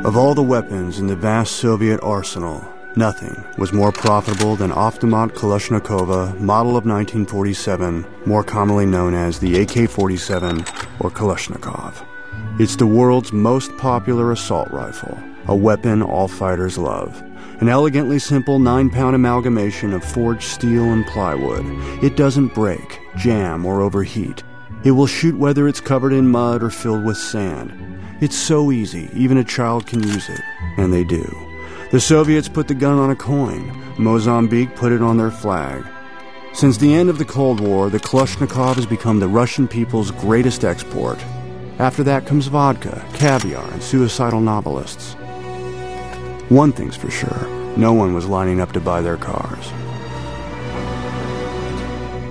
Of all the weapons in the vast Soviet arsenal, nothing was more profitable than Avtomat Kalashnikova, model of 1947, more commonly known as the AK-47 or Kalashnikov. It's the world's most popular assault rifle, a weapon all fighters love. An elegantly simple 9-pound amalgamation of forged steel and plywood. It doesn't break, jam, or overheat. It will shoot whether it's covered in mud or filled with sand. It's so easy, even a child can use it. And they do. The Soviets put the gun on a coin. Mozambique put it on their flag. Since the end of the Cold War, the Kalashnikov has become the Russian people's greatest export. After that comes vodka, caviar, and suicidal novelists. One thing's for sure, no one was lining up to buy their cars.